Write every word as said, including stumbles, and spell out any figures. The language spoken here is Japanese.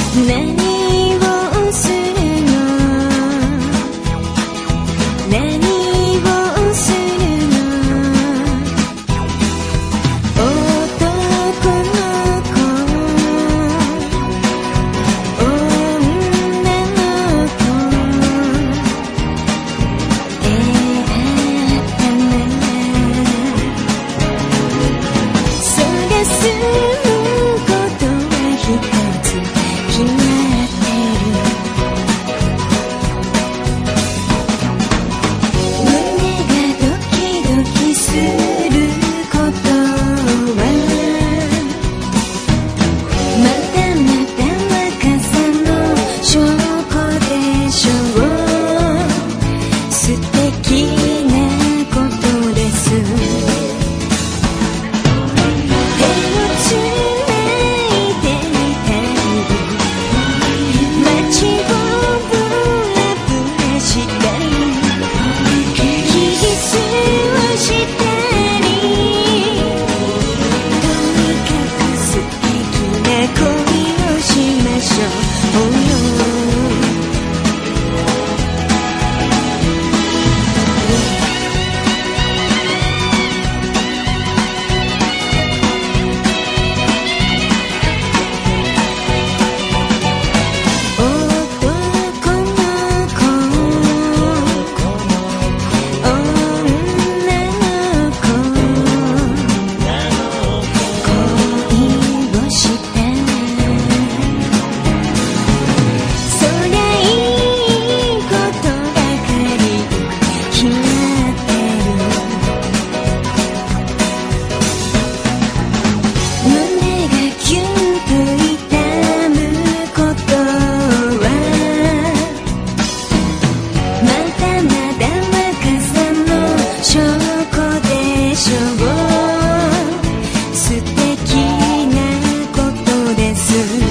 何をするの何をするの男の子女の子えあったな探すことは一つ決まってる胸がドキドキすることはまだまだ若さの証拠でしょう素敵なことです手をつないでいたい街をブラブラしたりキスをしたりとにかく素敵な恋をしましょうよ男の子女の子恋をしたそりゃいいことばかり決まってる胸がキュンと痛むことはまだまだ若さの証拠でしょう素敵なことです